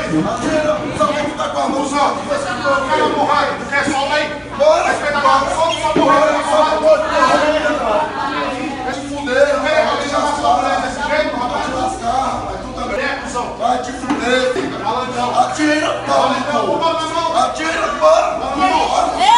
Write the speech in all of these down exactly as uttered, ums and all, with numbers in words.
Atira, só quem que tá com a mão só. Quer uma porrada? Tu quer solta aí? Bora! Vai pegar a solta essa porrada, solta a porrada. Vai te fuder, vai te lascar desse jeito, rapaz. Vai te lascar, rapaz. Tu também é, cuzão. Vai te fuder. Atira, bora. Atira, bora. Bora.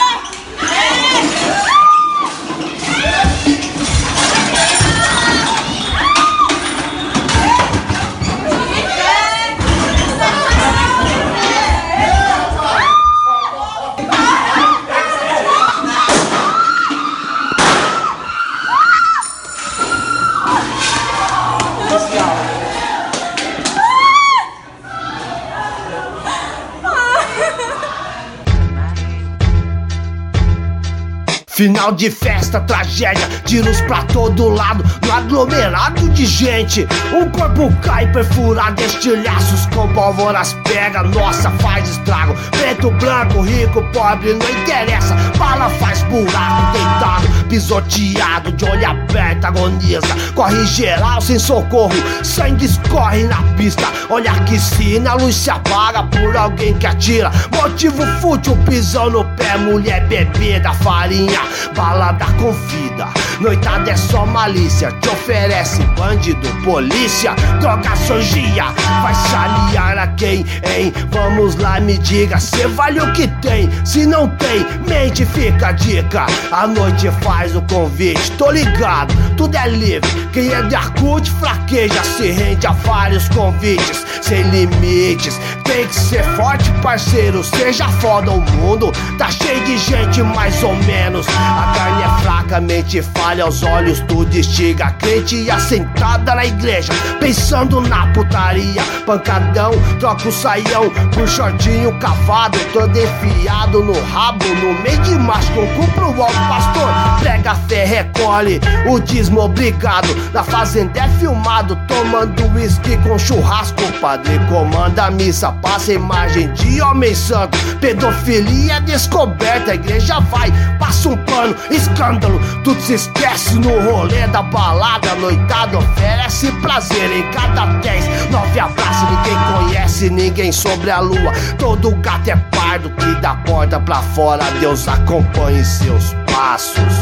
Final de festa, tragédia, tiros pra todo lado, no aglomerado de gente. Um corpo cai perfurado, estilhaços com pólvoras pega, nossa, faz estrago. Preto, branco, rico, pobre, não interessa. Bala faz buraco, deitado, pisoteado, de olho aberto, agoniza. Corre geral sem socorro, sangue escorre na pista. Olha que sina, a luz se apaga por alguém que atira. Motivo fútil, pisão no pé, mulher, bebida, farinha. Balada com vida, noitada é só malícia. Te oferece bandido, polícia, droga, sorgia. Vai se aliar a quem, hein? Vamos lá, me diga, cê vale o que tem. Se não tem, mente, fica a dica. A noite faz o convite, tô ligado, tudo é livre. Quem é de Arcute fraqueja, se rende a vários convites. Sem limites, tem que ser forte, parceiro. Seja foda, o mundo tá cheio de gente mais ou menos. A carne é fraca, mente falha, aos olhos tudo estiga. Crente assentada na igreja, pensando na putaria. Pancadão, troca o saião por shortinho cavado. Todo enfiado no rabo, no meio de macho. Cumpra o alto, pastor, prega fé, recolhe o dízimo, obrigado. Na fazenda é filmado, tomando uísque com churrasco. O padre comanda a missa, passa a imagem de homem santo. Pedofilia descoberta, a igreja vai, passa um pano, escândalo, tudo se esquece no rolê da balada. Noitada oferece prazer em cada dez, nove abraços, ninguém conhece ninguém sobre a lua. Todo gato é pardo, que da porta pra fora Deus acompanhe seus passos.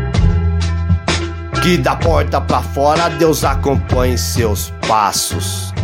Que da porta pra fora Deus acompanhe seus passos.